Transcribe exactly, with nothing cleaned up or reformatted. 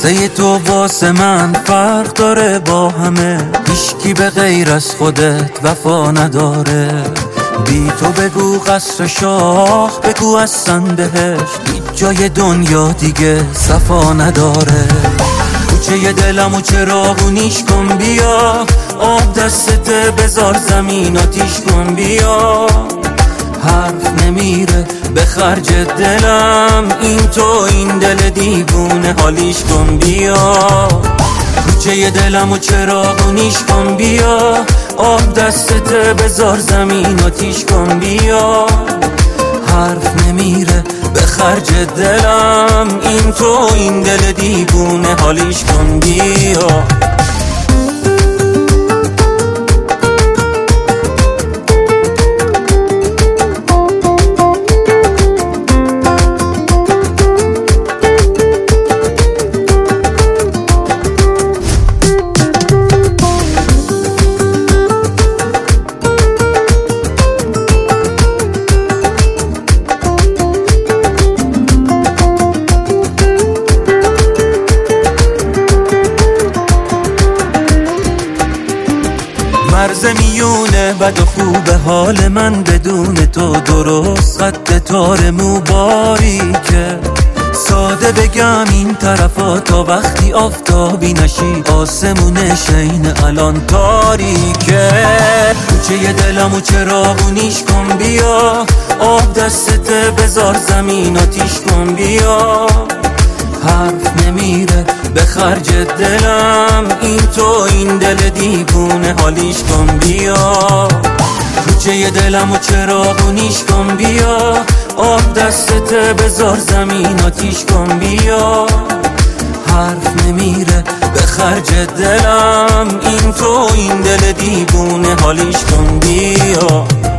قصه تو واسه من فرق داره با همه، هیچکی به غیر از خودت وفا نداره. بی تو بگو قصر شاه، بگو اصلا بهش هیچ جای دنیا دیگه صفا نداره. کوچه دلم و چراغونیش کن بیا، آب دستت بذار زمین آتیش کن بیا. حرف نمیره به خرج دلم، این تو این دل دیوونه حالیش کن بیا. کوچه دلم و چراغونیش کن بیا، آب دستت بذار زمین آتیش کن بیا. حرف نمیره به خرج دلم، این تو این دل دیوونه حالیش کن بیا. مرز میونه بد و خوب حال من بدون تو درست، خط تار مو باریکه. ساده بگم این طرفا تا وقتی آفتابی نشی، آسمون شین الان تاریکه. کوچه دلم و چراغونیش کن بیا، آب دستت بذار زمین آتیش کن بیا. حرف نمیره به خرج دلم، این تو این دل دیوونه حالیش کن بیا. کوچه دلم و چراغونیش کن بیا، آب دستت بذار زمین آتیش کن بیا. حرف نمیره به خرج دلم، این تو این دل دیوونه حالیش کن بیا.